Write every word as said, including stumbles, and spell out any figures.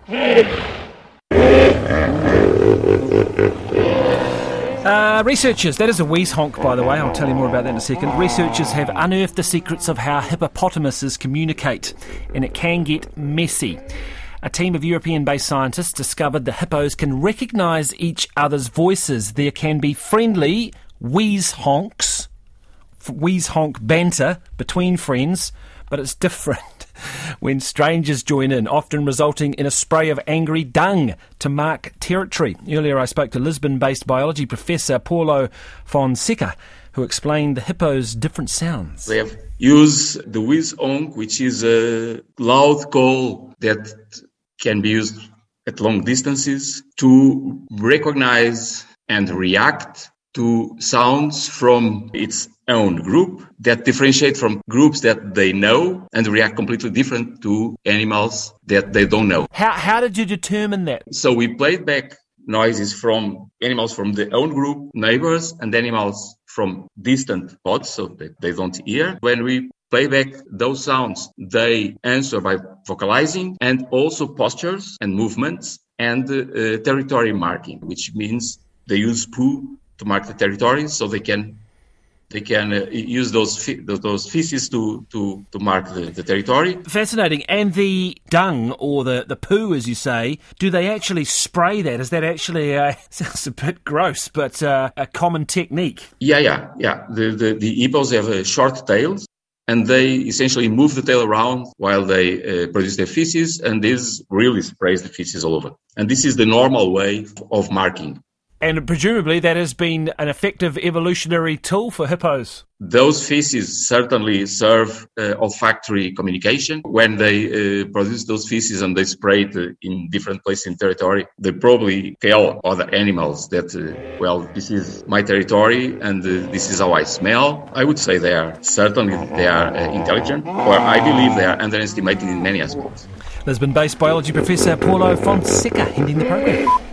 Uh, researchers, that is a wheeze honk, by the way, I'll tell you more about that in a second. Researchers have unearthed the secrets of how hippopotamuses communicate, and it can get messy. A team of European-based scientists discovered the hippos can recognise each other's voices. There can be friendly wheeze honks, wheeze honk banter between friends, but it's different when strangers join in, often resulting in a spray of angry dung to mark territory. Earlier I spoke to Lisbon-based biology professor Paulo Fonseca, who explained the hippo's different sounds. They have used the wheeze honk, which is a loud call that can be used at long distances to recognize and react to sounds from its own group that differentiate from groups that they know and react completely different to animals that they don't know. How how did you determine that? So we played back noises from animals from the own group, neighbors, and animals from distant pods, so that they don't hear. When we play back those sounds, they answer by vocalizing, and also postures and movements and uh, territory marking, which means they use poo to mark the territory, so they can they can uh, use those fe- those feces to to to mark the, the territory. Fascinating. And the dung, or the, the poo, as you say, do they actually spray that? Is that actually uh, sounds a bit gross, but uh, a common technique? Yeah, yeah, yeah. The the, the hippos have uh, short tails, and they essentially move the tail around while they uh, produce their feces, and this really sprays the feces all over. And this is the normal way of marking. And presumably that has been an effective evolutionary tool for hippos. Those feces certainly serve uh, olfactory communication. When they uh, produce those feces and they spray it uh, in different places in territory, they probably tell other animals that, uh, well, this is my territory and uh, this is how I smell. I would say they are, certainly they are uh, intelligent, or I believe they are underestimated in many aspects. Lisbon-based biology professor Paulo Fonseca ending the program.